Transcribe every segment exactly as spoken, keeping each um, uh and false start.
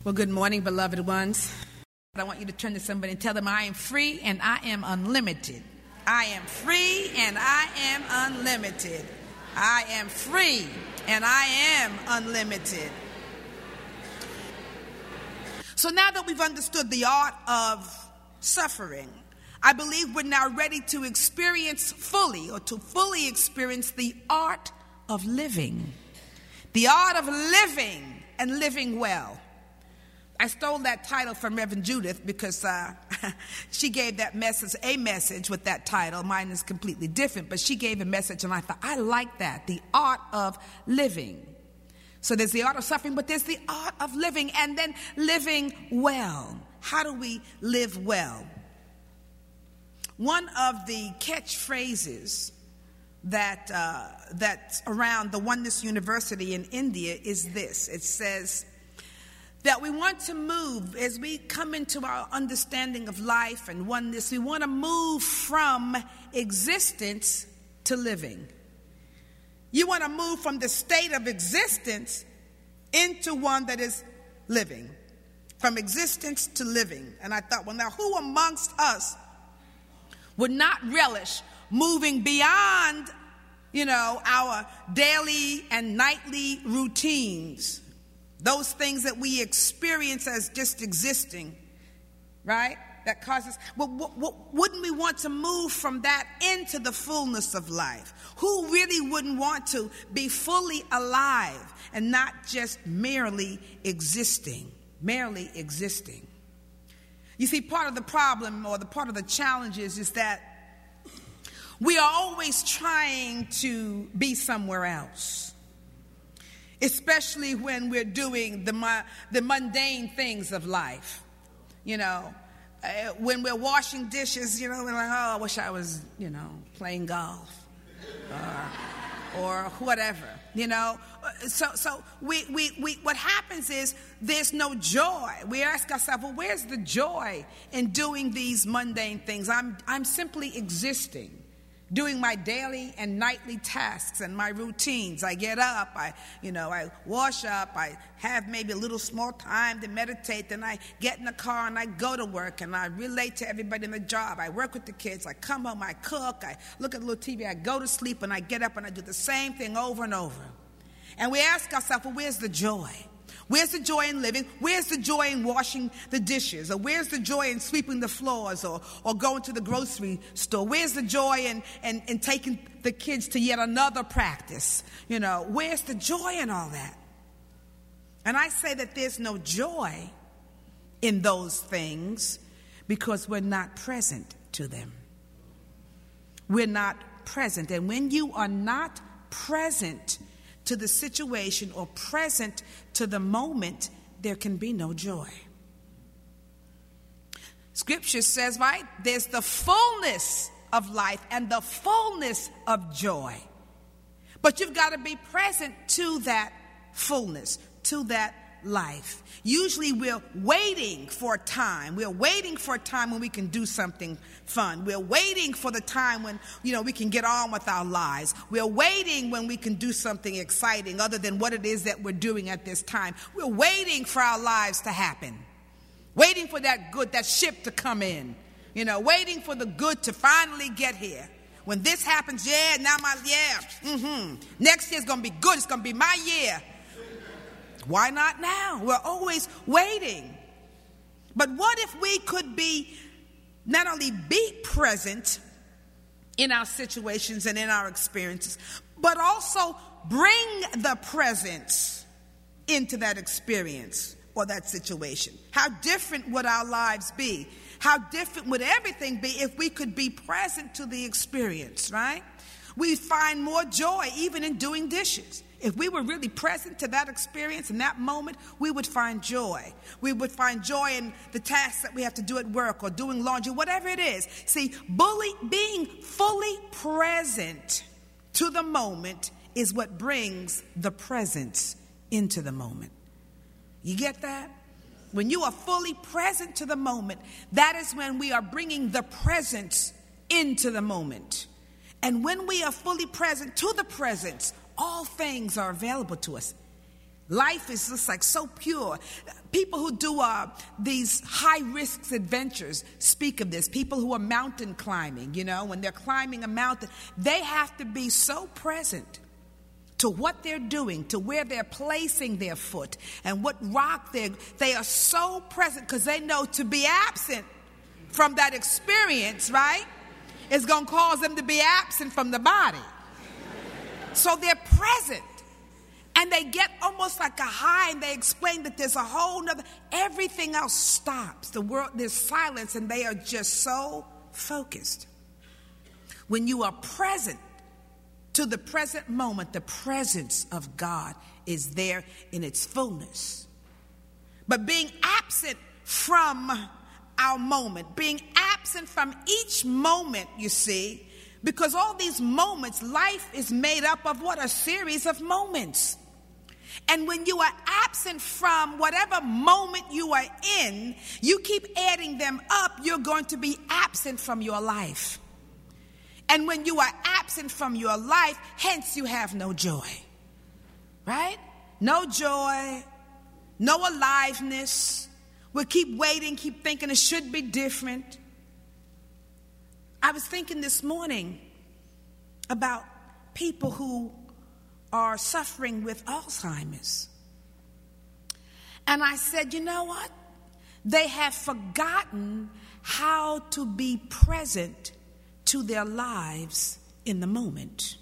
Well, good morning, beloved ones. I want you to turn to somebody and tell them, I am free and I am unlimited. I am free and I am unlimited. I am free and I am unlimited. So now that we've understood the art of suffering, I believe we're now ready to experience fully or to fully experience the art of living. The art of living and living well. I stole that title from Reverend Judith because uh, she gave that message, a message with that title. Mine is completely different, but she gave a message and I thought, I like that, the art of living. So there's the art of suffering, but there's the art of living and then living well. How do we live well? One of the catchphrases that uh, that's around the Oneness University in India is this. It says that we want to move, as we come into our understanding of life and oneness, we want to move from existence to living. You want to move from the state of existence into one that is living. From existence to living. And I thought, well, now who amongst us would not relish moving beyond, you know, our daily and nightly routines? Those things that we experience as just existing, right? That causes, well, w- w- wouldn't we want to move from that into the fullness of life? Who really wouldn't want to be fully alive and not just merely existing, merely existing? You see, part of the problem or the part of the challenge is, is that we are always trying to be somewhere else. Especially when we're doing the, the mundane things of life. You know, uh, when we're washing dishes, you know, we're like, oh, I wish I was, you know, playing golf. Uh, or whatever, you know. So so we, we, we what happens is there's no joy. We ask ourselves, well, where's the joy in doing these mundane things? I'm I'm simply existing. Doing my daily and nightly tasks and my routines. I get up, I, you know, I wash up, I have maybe a little small time to meditate, then I get in the car and I go to work and I relate to everybody in the job. I work with the kids, I come home, I cook, I look at a little T V, I go to sleep and I get up and I do the same thing over and over. And we ask ourselves, well, where's the joy? Where's the joy in living? Where's the joy in washing the dishes? Or where's the joy in sweeping the floors or, or going to the grocery store? Where's the joy in, in, in taking the kids to yet another practice? You know, where's the joy in all that? And I say that there's no joy in those things because we're not present to them. We're not present. And when you are not present to the situation or present to the moment, there can be no joy. Scripture says, right, there's the fullness of life and the fullness of joy. But you've got to be present to that fullness, to that life. Usually we're waiting for a time. We're waiting for a time when we can do something fun. We're waiting for the time when, you know, we can get on with our lives. We're waiting when we can do something exciting other than what it is that we're doing at this time. We're waiting for our lives to happen. Waiting for that good, that ship to come in. You know, waiting for the good to finally get here. When this happens, yeah, now my, yeah, mm-hmm. Next year's going to be good. It's going to be my year. Why not now? We're always waiting. But what if we could be, not only be present in our situations and in our experiences, but also bring the presence into that experience or that situation? How different would our lives be? How different would everything be if we could be present to the experience, right? We'd find more joy even in doing dishes. If we were really present to that experience in that moment, we would find joy. We would find joy in the tasks that we have to do at work or doing laundry, whatever it is. See, bully, being fully present to the moment is what brings the presence into the moment. You get that? When you are fully present to the moment, that is when we are bringing the presence into the moment. And when we are fully present to the presence, all things are available to us. Life is just like so pure. People who do uh, these high-risk adventures speak of this. People who are mountain climbing, you know, when they're climbing a mountain, they have to be so present to what they're doing, to where they're placing their foot and what rock they're, they are so present because they know to be absent from that experience, right, is going to cause them to be absent from the body. So they're present. And they get almost like a high, and they explain that there's a whole nother, everything else stops. The world, there's silence, and they are just so focused. When you are present to the present moment, the presence of God is there in its fullness. But being absent from our moment, being absent from each moment, you see, because all these moments, life is made up of what? A series of moments. And when you are absent from whatever moment you are in, you keep adding them up, you're going to be absent from your life. And when you are absent from your life, hence you have no joy. Right? No joy, no aliveness. We'll keep waiting, keep thinking it should be different. I was thinking this morning about people who are suffering with Alzheimer's. And I said, you know what? They have forgotten how to be present to their lives in the moment.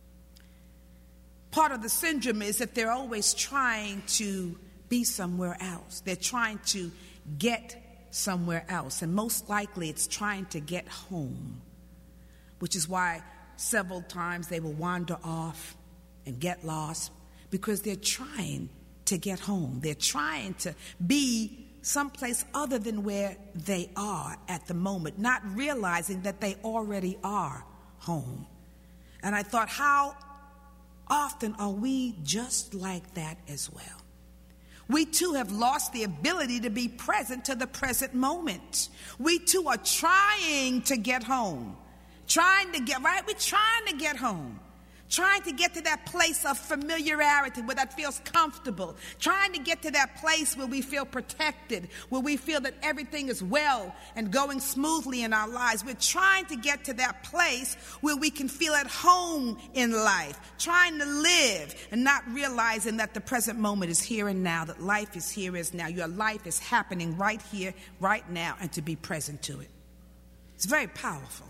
Part of the syndrome is that they're always trying to be somewhere else. They're trying to get somewhere else. And most likely it's trying to get home, which is why several times they will wander off and get lost, because they're trying to get home. They're trying to be someplace other than where they are at the moment, not realizing that they already are home. And I thought, how often are we just like that as well? We too have lost the ability to be present to the present moment. We too are trying to get home. Trying to get, right? We're trying to get home. Trying to get to that place of familiarity where that feels comfortable. Trying to get to that place where we feel protected, where we feel that everything is well and going smoothly in our lives. We're trying to get to that place where we can feel at home in life. Trying to live and not realizing that the present moment is here and now, that life is here is now. Your life is happening right here, right now, and to be present to it. It's very powerful.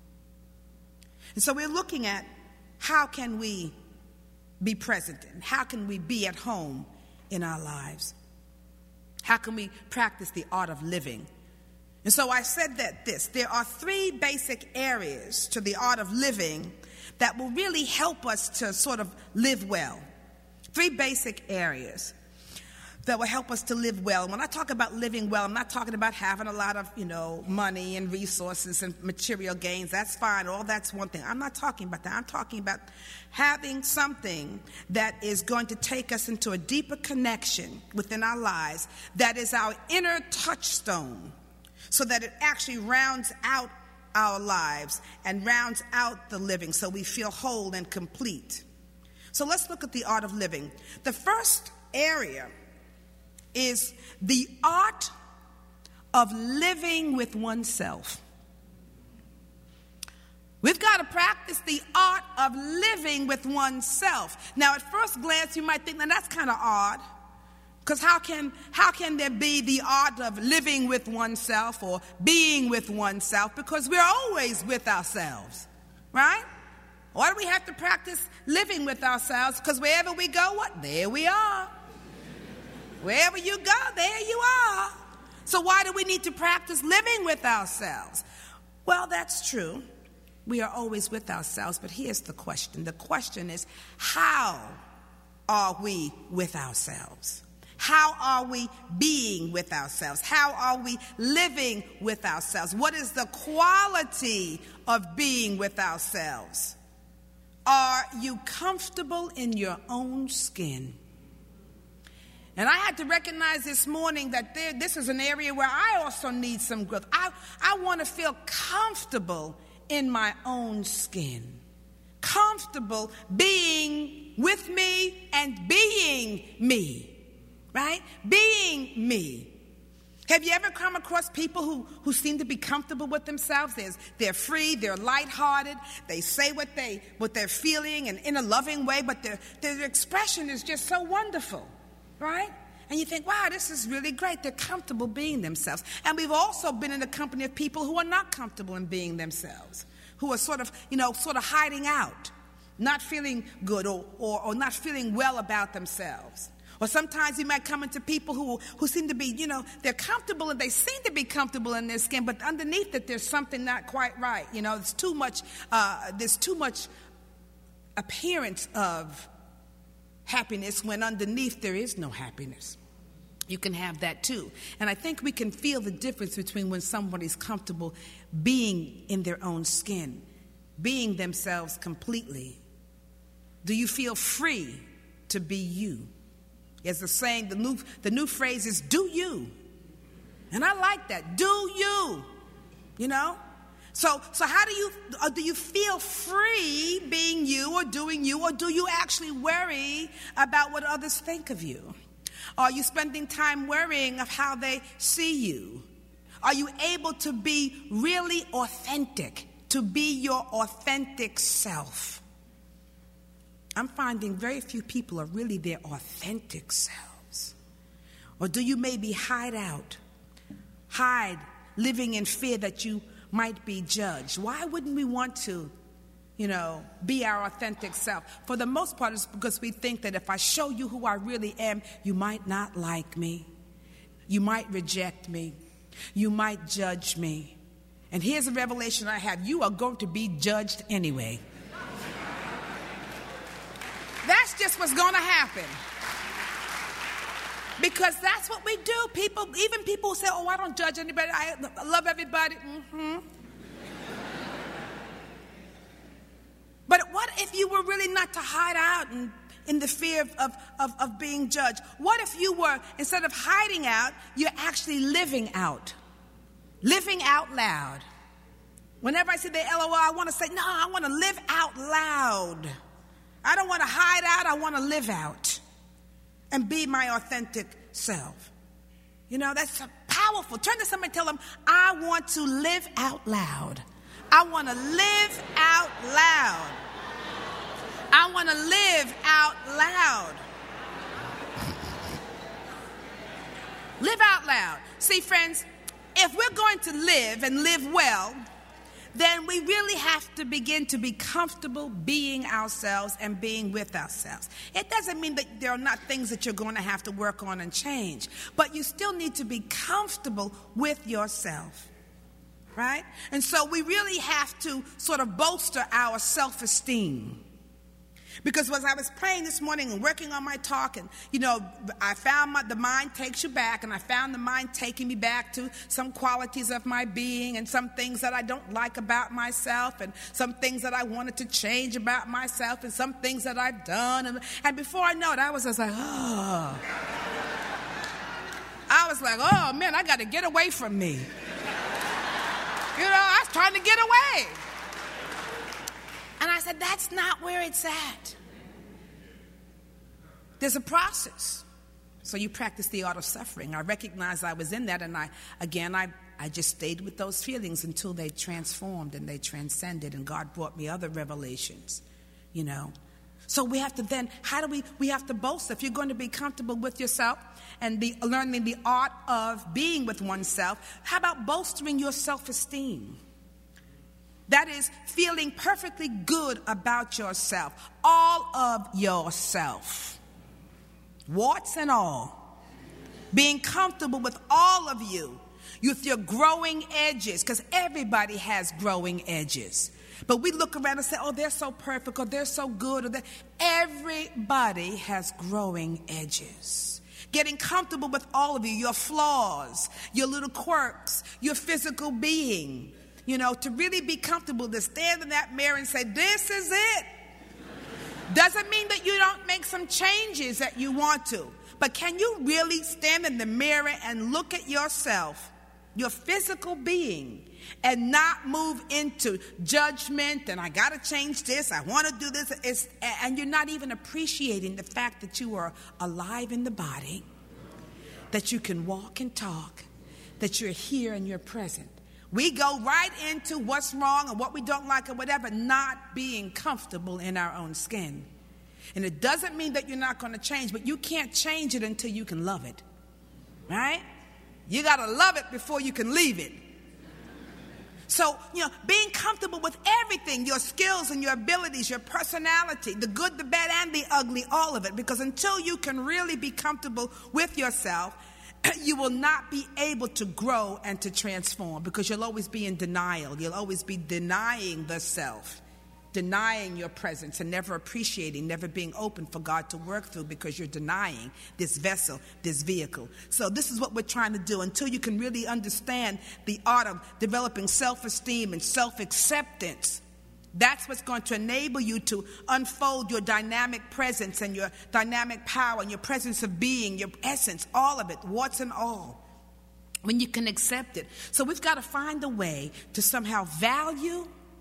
And so we're looking at how can we be present and how can we be at home in our lives? How can we practice the art of living? And so I said that this, there are three basic areas to the art of living that will really help us to sort of live well. Three basic areas that will help us to live well. And when I talk about living well, I'm not talking about having a lot of, you know, money and resources and material gains. That's fine. All that's one thing. I'm not talking about that. I'm talking about having something that is going to take us into a deeper connection within our lives that is our inner touchstone, so that it actually rounds out our lives and rounds out the living so we feel whole and complete. So let's look at the art of living. The first area is the art of living with oneself. We've got to practice the art of living with oneself. Now, at first glance, you might think, now that's kind of odd, because how can, how can there be the art of living with oneself or being with oneself? Because we're always with ourselves, right? Why do we have to practice living with ourselves? Because wherever we go, what? There we are. Wherever you go, there you are. So why do we need to practice living with ourselves? Well, that's true. We are always with ourselves, but here's the question. The question is, how are we with ourselves? How are we being with ourselves? How are we living with ourselves? What is the quality of being with ourselves? Are you comfortable in your own skin? And I had to recognize this morning that there, this is an area where I also need some growth. I, I want to feel comfortable in my own skin. Comfortable. comfortable being with me and being me, right? Being me. Have you ever come across people who, who seem to be comfortable with themselves? There's, they're free, they're lighthearted, they say what, they, what they're feeling and in a loving way, but their, their expression is just so wonderful, right? And you think, wow, this is really great. They're comfortable being themselves. And we've also been in the company of people who are not comfortable in being themselves, who are sort of, you know, sort of hiding out, not feeling good or, or, or not feeling well about themselves. Or sometimes you might come into people who, who seem to be, you know, they're comfortable and they seem to be comfortable in their skin, but underneath it there's something not quite right. You know, there's too much, uh, there's too much appearance of happiness when underneath there is no happiness. You can have that too. And I think we can feel the difference between when somebody's comfortable being in their own skin, being themselves completely. Do you feel free to be you? As the saying, the new, the new phrase is, do you. And I like that. Do you. You know? So, so how do you, or do you feel free being you or doing you, or do you actually worry about what others think of you? Are you spending time worrying of how they see you? Are you able to be really authentic, to be your authentic self? I'm finding very few people are really their authentic selves. Or do you maybe hide out, hide, living in fear that you might be judged? Why wouldn't we want to, you know, be our authentic self? For the most part, it's because we think that if I show you who I really am, you might not like me. You might reject me. You might judge me. And here's a revelation I have. You are going to be judged anyway. That's just what's going to happen. Because that's what we do. People, even people who say, oh, I don't judge anybody. I love everybody. Mm-hmm. But what if you were really not to hide out and in the fear of, of, of, of being judged? What if you were, instead of hiding out, you're actually living out? Living out loud. Whenever I say the L O L, I want to say, no, I want to live out loud. I don't want to hide out. I want to live out and be my authentic self. You know, that's powerful. Turn to somebody and tell them, I want to live out loud. I want to live out loud. I want to live out loud. Live out loud. See, friends, if we're going to live and live well, then we really have to begin to be comfortable being ourselves and being with ourselves. It doesn't mean that there are not things that you're going to have to work on and change, but you still need to be comfortable with yourself, right? And so we really have to sort of bolster our self-esteem. Because as I was praying this morning and working on my talk, and, you know, I found my, the mind takes you back, and I found the mind taking me back to some qualities of my being and some things that I don't like about myself and some things that I wanted to change about myself and some things that I've done. And, and before I know it, I was just like, oh. I was like, oh, man, I got to get away from me. You know, I was trying to get away. And I said, that's not where it's at. There's a process. So you practice the art of suffering. I recognized I was in that, and I, again, I, I just stayed with those feelings until they transformed and they transcended, and God brought me other revelations, you know. So we have to then, how do we, we have to bolster. If you're going to be comfortable with yourself and be learning the art of being with oneself, how about bolstering your self-esteem? That is feeling perfectly good about yourself, all of yourself, warts and all. Being comfortable with all of you, with your growing edges, because everybody has growing edges. But we look around and say, oh, they're so perfect, or they're so good, or they're... Everybody has growing edges. Getting comfortable with all of you, your flaws, your little quirks, your physical being. You know, to really be comfortable, to stand in that mirror and say, this is it. Doesn't mean that you don't make some changes that you want to. But can you really stand in the mirror and look at yourself your physical being, and not move into judgment and I got to change this, I want to do this, it's, and you're not even appreciating the fact that you are alive in the body, that you can walk and talk, that you're here and you're present. We go right into what's wrong and what we don't like or whatever, not being comfortable in our own skin. And it doesn't mean that you're not going to change, but you can't change it until you can love it. Right? You got to love it before you can leave it. So, you know, being comfortable with everything, your skills and your abilities, your personality, the good, the bad, and the ugly, all of it. Because until you can really be comfortable with yourself, you will not be able to grow and to transform, because you'll always be in denial. You'll always be denying the self, denying your presence, and never appreciating, never being open for God to work through, because you're denying this vessel, this vehicle. So this is what we're trying to do until you can really understand the art of developing self-esteem and self-acceptance. That's what's going to enable you to unfold your dynamic presence and your dynamic power and your presence of being, your essence, all of it, warts and all, when you can accept it. So we've got to find a way to somehow value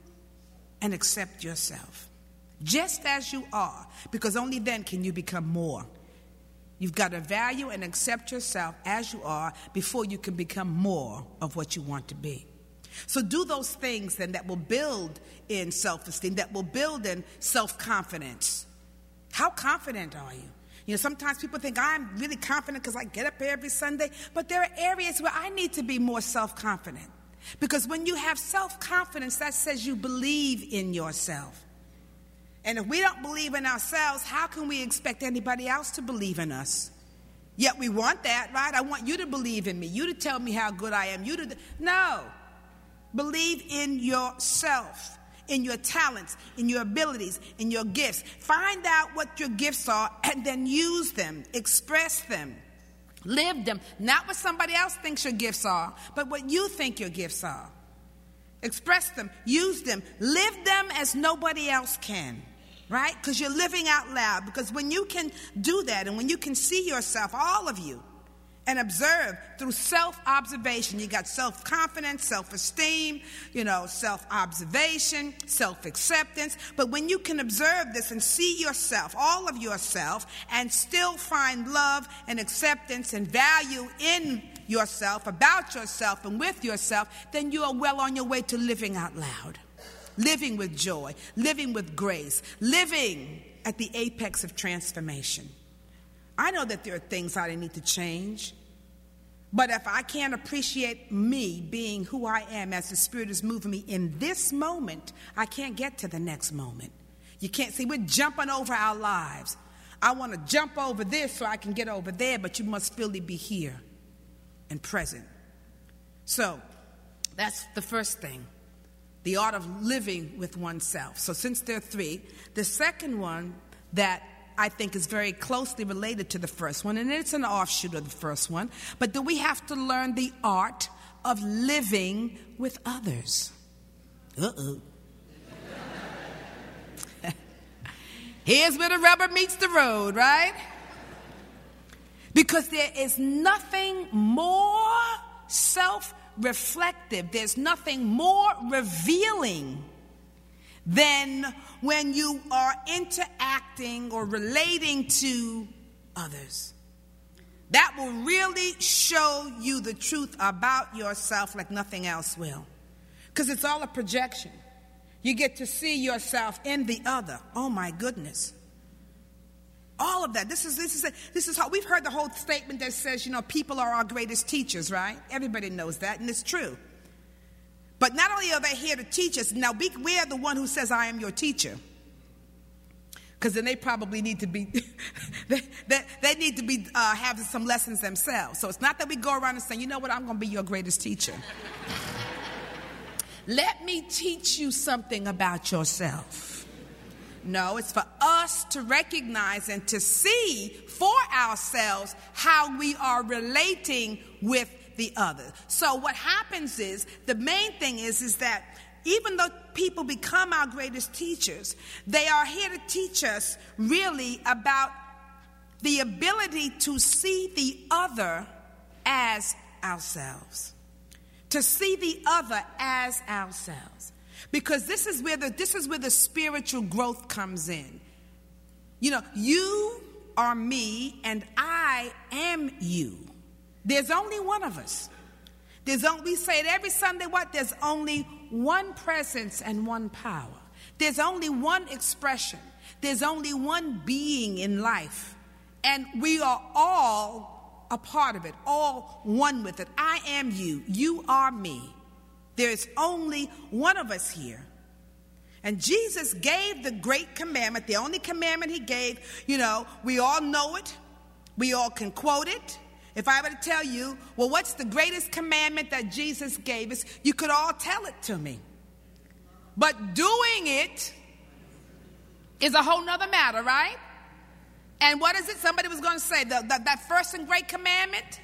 and accept yourself just as you are, because only then can you become more. You've got to value and accept yourself as you are before you can become more of what you want to be. So do those things then that will build in self-esteem, that will build in self-confidence. How confident are you? You know, sometimes people think I'm really confident because I get up every Sunday, but there are areas where I need to be more self-confident. Because when you have self-confidence, that says you believe in yourself. And if we don't believe in ourselves, how can we expect anybody else to believe in us? Yet we want that, right? I want you to believe in me, you to tell me how good I am, you to... No. Believe in yourself, in your talents, in your abilities, in your gifts. Find out what your gifts are and then use them, express them, live them. Not what somebody else thinks your gifts are, but what you think your gifts are. Express them, use them, live them as nobody else can, right? Because you're living out loud. Because when you can do that and when you can see yourself, all of you, and observe through self-observation. You got self-confidence, self-esteem, you know, self-observation, self-acceptance. But when you can observe this and see yourself, all of yourself, and still find love and acceptance and value in yourself, about yourself, and with yourself, then you are well on your way to living out loud, living with joy, living with grace, living at the apex of transformation. I know that there are things I need to change, but if I can't appreciate me being who I am as the Spirit is moving me in this moment, I can't get to the next moment. You can't see, we're jumping over our lives. I want to jump over this so I can get over there, but you must really be here and present. So that's the first thing, the art of living with oneself. So since there are three, the second one that I think is very closely related to the first one, and it's an offshoot of the first one, but do we have to learn the art of living with others? Uh-oh. Here's where the rubber meets the road, right? Because there is nothing more self-reflective, there's nothing more revealing than when you are interacting or relating to others. That will really show you the truth about yourself like nothing else will. Because it's all a projection. You get to see yourself in the other. Oh my goodness. All of that. This is this is this is how we've heard the whole statement that says, you know, people are our greatest teachers, right? Everybody knows that, and it's true. But not only are they here to teach us, now be, we're the one who says, I am your teacher. Because then they probably need to be, they, they, they need to be uh, having some lessons themselves. So it's not that we go around and say, you know what, I'm going to be your greatest teacher. Let me teach you something about yourself. No, it's for us to recognize and to see for ourselves how we are relating with the other. So what happens is, the main thing is, is that even though people become our greatest teachers, they are here to teach us really about the ability to see the other as ourselves. to see the other as ourselves. Because this is where the this is where the spiritual growth comes in. You know, you are me and I am you. There's only one of us. There's only, we say it every Sunday, what? There's only one presence and one power. There's only one expression. There's only one being in life. And we are all a part of it, all one with it. I am you. You are me. There's only one of us here. And Jesus gave the great commandment, the only commandment he gave. You know, we all know it. We all can quote it. If I were to tell you, well, what's the greatest commandment that Jesus gave us? You could all tell it to me. But doing it is a whole nother matter, right? And what is it? Somebody was going to say, the, the, that first and great commandment?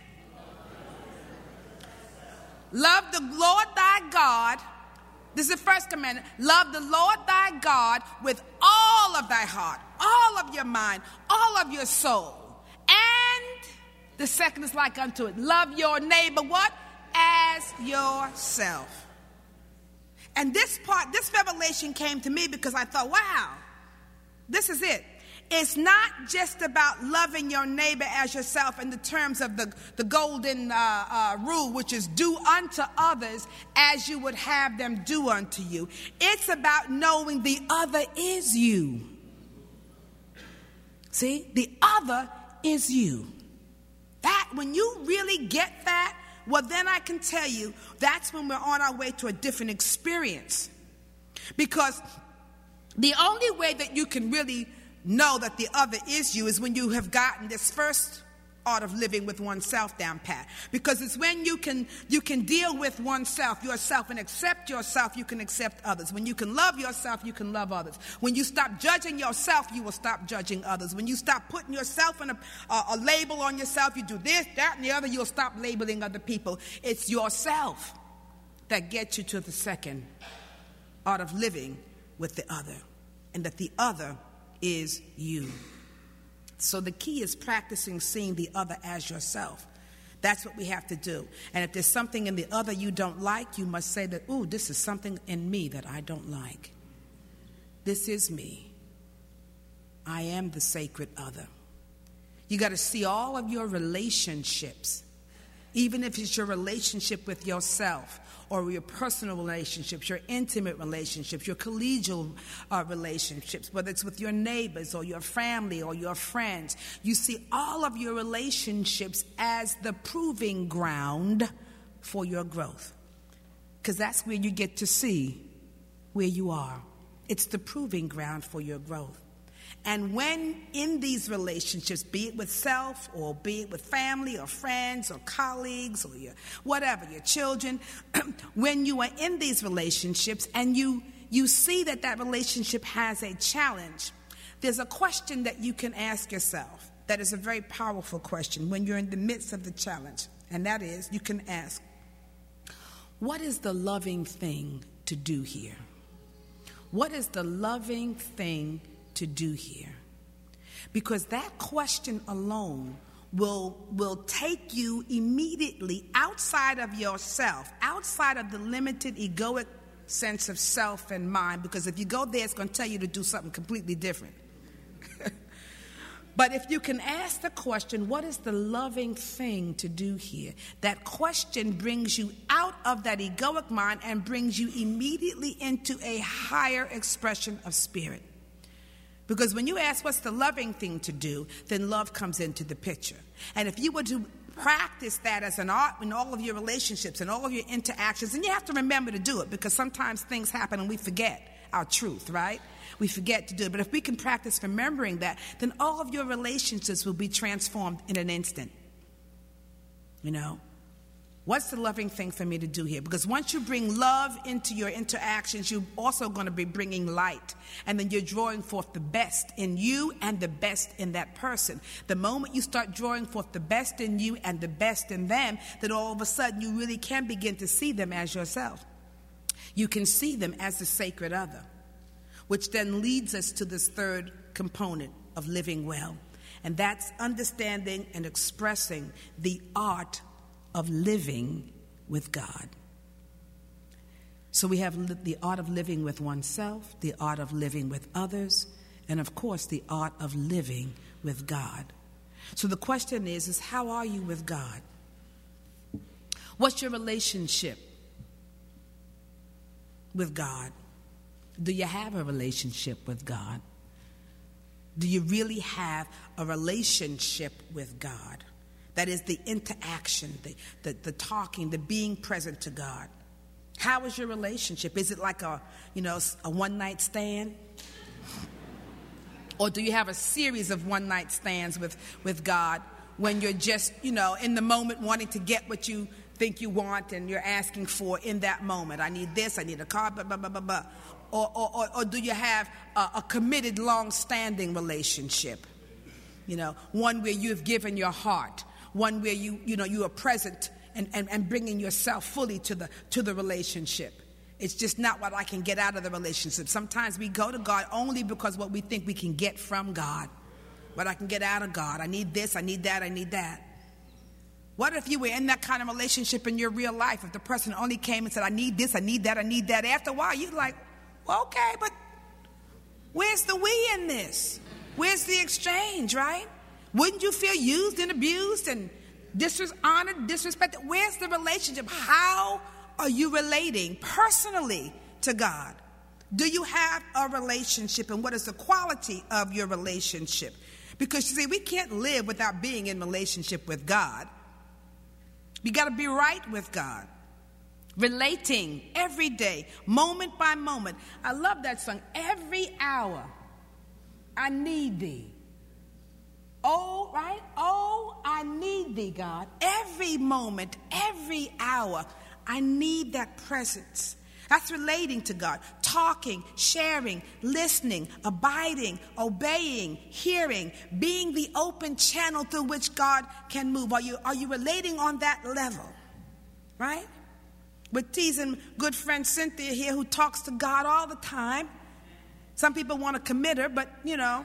Love the Lord thy God. This is the first commandment. Love the Lord thy God with all of thy heart, all of your mind, all of your soul. And the second is like unto it. Love your neighbor, what? As yourself. And this part, this revelation came to me because I thought, wow, this is it. It's not just about loving your neighbor as yourself in the terms of the, the golden uh, uh, rule, which is do unto others as you would have them do unto you. It's about knowing the other is you. See, the other is you. That, when you really get that, well, then I can tell you that's when we're on our way to a different experience. Because the only way that you can really know that the other is you is when you have gotten this first art of living with oneself down pat. Because it's when you can you can deal with oneself, yourself, and accept yourself, you can accept others. When you can love yourself, you can love others. When you stop judging yourself, you will stop judging others. When you stop putting yourself in a, a, a label on yourself, you do this, that, and the other, you'll stop labeling other people. It's yourself that gets you to the second art of living with the other. And that the other is you. So the key is practicing seeing the other as yourself. That's what we have to do. And if there's something in the other you don't like, you must say that, ooh, this is something in me that I don't like. This is me. I am the sacred other. You got to see all of your relationships, even if it's your relationship with yourself, or your personal relationships, your intimate relationships, your collegial uh, relationships, whether it's with your neighbors or your family or your friends. You see all of your relationships as the proving ground for your growth. Because that's where you get to see where you are. It's the proving ground for your growth. And when in these relationships, be it with self or be it with family or friends or colleagues or your whatever, your children, when you are in these relationships and you, you see that that relationship has a challenge, there's a question that you can ask yourself that is a very powerful question when you're in the midst of the challenge. And that is, you can ask, what is the loving thing to do here? What is the loving thing to do here? Because that question alone will will take you immediately outside of yourself, outside of the limited egoic sense of self and mind, because if you go there, it's going to tell you to do something completely different. But if you can ask the question, what is the loving thing to do here? That question brings you out of that egoic mind and brings you immediately into a higher expression of spirit. Because when you ask what's the loving thing to do, then love comes into the picture. And if you were to practice that as an art in all of your relationships and all of your interactions, and you have to remember to do it, because sometimes things happen and we forget our truth, right? We forget to do it. But if we can practice remembering that, then all of your relationships will be transformed in an instant. You know? What's the loving thing for me to do here? Because once you bring love into your interactions, you're also going to be bringing light. And then you're drawing forth the best in you and the best in that person. The moment you start drawing forth the best in you and the best in them, then all of a sudden you really can begin to see them as yourself. You can see them as the sacred other, which then leads us to this third component of living well. And that's understanding and expressing the art of living with God. So we have the art of living with oneself, the art of living with others, and of course the art of living with God. So the question is, is how are you with God? What's your relationship with God? Do you have a relationship with God? Do you really have a relationship with God? That is the interaction, the, the, the talking, the being present to God. How is your relationship? Is it like a, you know, a one-night stand? Or do you have a series of one-night stands with, with God when you're just, you know, in the moment wanting to get what you think you want and you're asking for in that moment? I need this, I need a car, blah, blah, blah, blah, blah. Or, or, or do you have a, a committed, long-standing relationship? You know, one where you've given your heart, one where you, you know, you are present and, and, and bringing yourself fully to the, to the relationship. It's just not what I can get out of the relationship. Sometimes we go to God only because what we think we can get from God. What I can get out of God. I need this, I need that, I need that. What if you were in that kind of relationship in your real life? If the person only came and said, I need this, I need that, I need that. After a while, you're like, well, okay, but where's the we in this? Where's the exchange, right? Wouldn't you feel used and abused and dishonored, disrespected? Where's the relationship? How are you relating personally to God? Do you have a relationship, and what is the quality of your relationship? Because you see, we can't live without being in relationship with God. We got to be right with God. Relating every day, moment by moment. I love that song. Every hour, I need thee. Oh, right? Oh, I need thee, God. Every moment, every hour, I need that presence. That's relating to God. Talking, sharing, listening, abiding, obeying, hearing, being the open channel through which God can move. Are you, are you relating on that level? Right? We're teasing good friend Cynthia here, who talks to God all the time. Some people want to commit her, but, you know.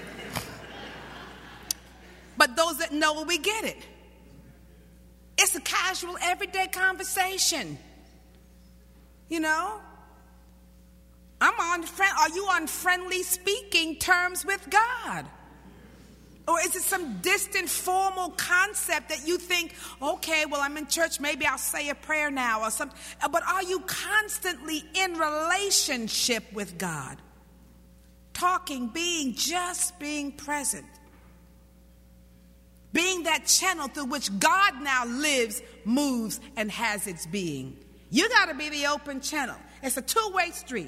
But those that know it, we get it. It's a casual, everyday conversation. You know? I'm on friend. Are you on friendly speaking terms with God? Or is it some distant formal concept that you think, okay, well, I'm in church, maybe I'll say a prayer now or something. But are you constantly in relationship with God? Talking, being, just being present. Being that channel through which God now lives, moves, and has its being. You got to be the open channel. It's a two-way street.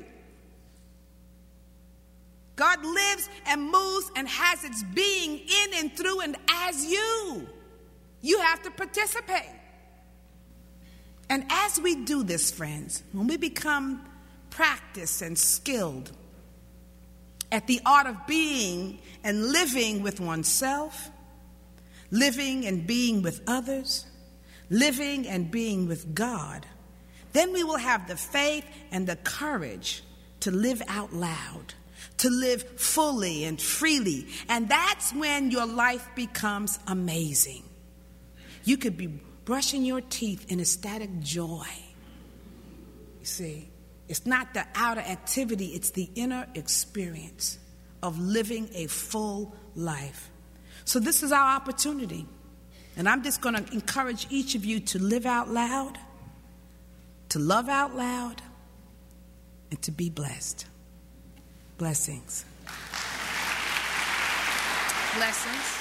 God lives and moves and has its being in and through and as you. You have to participate. And as we do this, friends, when we become practiced and skilled at the art of being and living with oneself, living and being with others, living and being with God, then we will have the faith and the courage to live out loud, to live fully and freely. And that's when your life becomes amazing. You could be brushing your teeth in ecstatic joy. You see, it's not the outer activity, it's the inner experience of living a full life. So this is our opportunity. And I'm just going to encourage each of you to live out loud, to love out loud, and to be blessed. Blessings. Blessings.